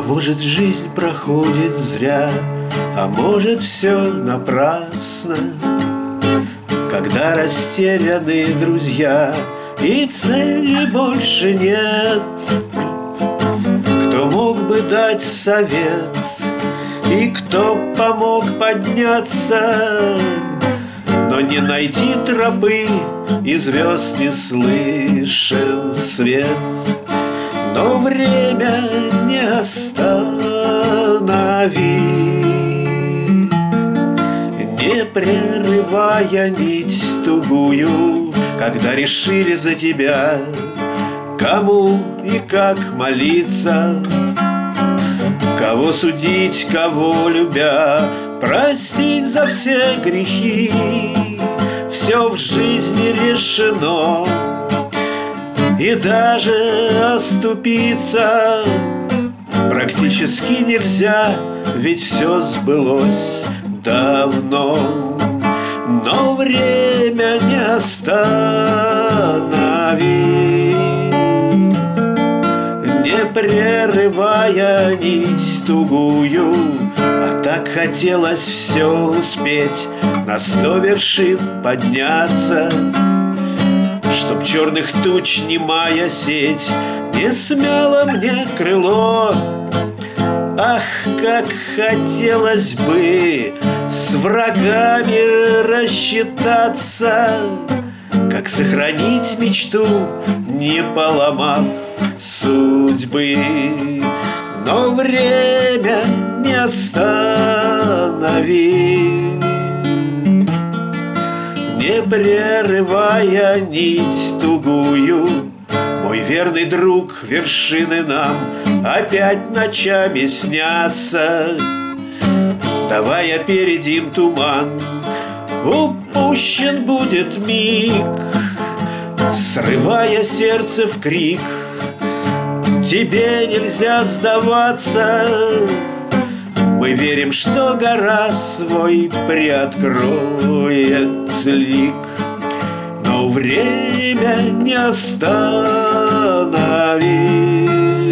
может, жизнь проходит зря, а может, все напрасно, когда растеряны друзья и цели больше нет. Кто мог бы дать совет и кто помог подняться, но не найти тропы и звезд не слышен свет. Но время не останови, не прерывая нить тугую, когда решили за тебя, кому и как молиться, кого судить, кого любя, простить за все грехи. Все в жизни решено, и даже оступиться практически нельзя, ведь все сбылось давно. Но время не останови, не прерывая нить тугую. А так хотелось все успеть, на 100 вершин подняться, чтоб черных туч немая сеть не смяла мне крыло. Ах, как хотелось бы с врагами рассчитаться, как сохранить мечту, не поломав судьбы. Но время не останови, не прерывая нить тугую. Мой верный друг, вершины нам опять ночами снятся. Давай опередим туман, упущен будет миг, срывая сердце в крик. Тебе нельзя сдаваться, мы верим, что гора свой приоткроет лик. Но время не останови,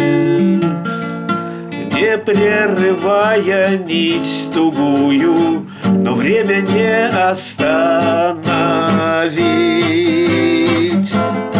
не прерывая нить тугую. Но время не остановить.